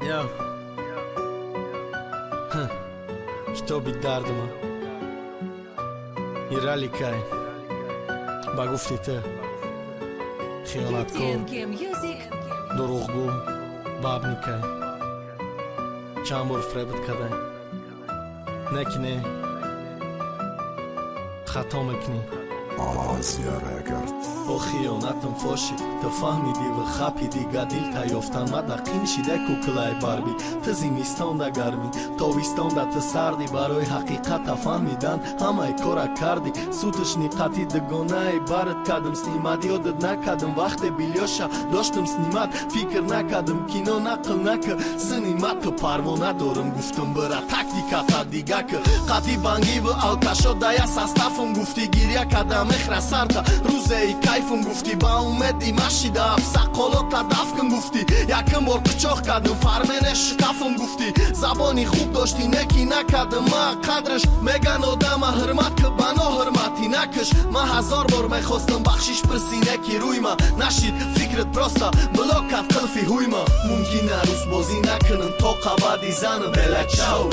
Yo. کتابی درد من ایرالی کای با گفتی ته خیانت کن دروغگو باب نیکای چند بار فریبت کدای نکنه خطا میکنی آزیاره کرد با خیانتم فاشی تو فهمیدی و خپیدی گدیل تا یافتن مد نقین شیده کوکلای باربی تو زمستان دا گرمی تابستان دا تو سردی برای حقیقت فهمیدن همه کارا کردی سوتش نیقتی دگانه برد کدم سنیمت یادت نکدم وقت بیلیاشا داشتم سنیمت فکر نکدم کینو نقل نکه سنیمت که پروانه دارم گفتم برا تکتیکا تا دیگه که قطی بانگی و آلکاشا دایا سستافم گفتی گیریا کدم اخرا سرتا روزه ای کیفم گفتی با اومدی ماشیده افسقالات دفکم گفتی یکم بار قچاق کدم فرمنه شکافم گفتی زبانی خوب داشتی نکی نکدم ما قدرش میگن آدم حرمت که بنا حرمتی نکش ما هزار بار میخواستم بخشیش پرسی نکی روی ما نشید فکرت براستا بلاکت قلفی هوی ما ممکنه روز بازی نکنم تا قبادی زنم بلا چاو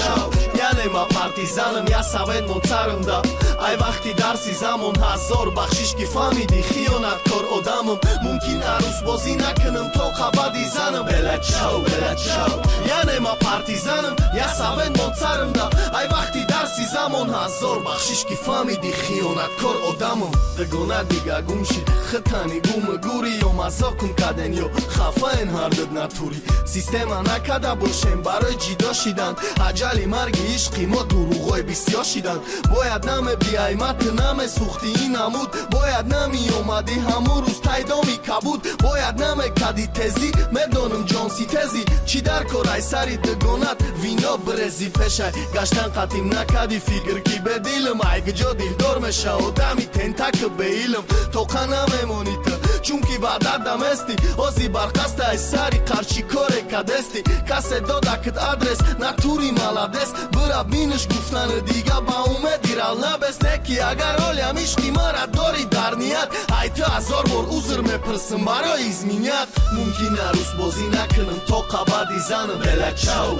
یعنی ما پارتیزانم یا سوید منترم دا ای وقتی درسی زمان هزار بخشیش که فهمیدی خیانت کار آدمم ممکن عروس بازی نکنم تا قبادی زنم بلا چاو یعنی ما پارتیزانم یا سوید منترم دا ای وقتی درسی زمان هزار بخشیش که فهمیدی خیانت کار آدمم دگانه دیگه گم شید خطانی گوم گوری یا مزاکم کدن یا خفه این هردد نتوری سیستم نکده باشیم برای جدا شیدن عجلی مرگی عشقی ما دروغای بسیار شیدن باید نم بیایمت نم سوختی این عمود باید نمی اومدی همون روز تایدامی کبود باید نم کدی تزی میدانم جانسی تزی چی در کارای سری دگانت وینا برزی فشه گشتن قطیم نکدی فکر کی به دیلم ایگ جا دیل دار میشه آدمی تنتک به ایلم تو قنم ایمونی چون که بعد دمستی آزی برقست ای سری قرچی کاره کدستی کسی دادکت آدرس نتوری مالادست برا بینش گفتن دیگه با اومدی رال نبست نکی اگر حالیم عشقی مرا داری در نیت ای تو هزار بار عذر میپرسم برای ازمینیت ممکن عروس بازی نکنم تا قبادی زنم بلا چاو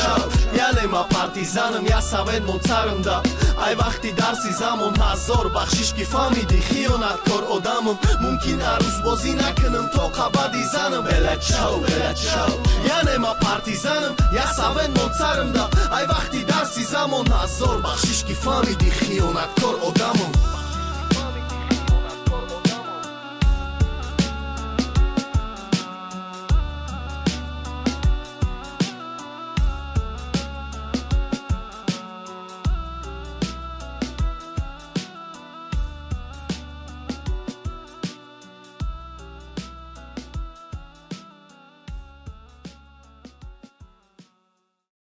یعنی ما پارتیزانم یا سوید منترم دا ای وقتی درسی زمان هزار بخشیش که فهمیدی خیانت کار آدمم ممکن عروس بازی نکنم تا قبادی زنم بلا چاو یعنی ما پارتیزانم یا سوید منترم دا ای وقتی درسی زمان هزار بخشیش که فهمیدی خیانت کار آدمم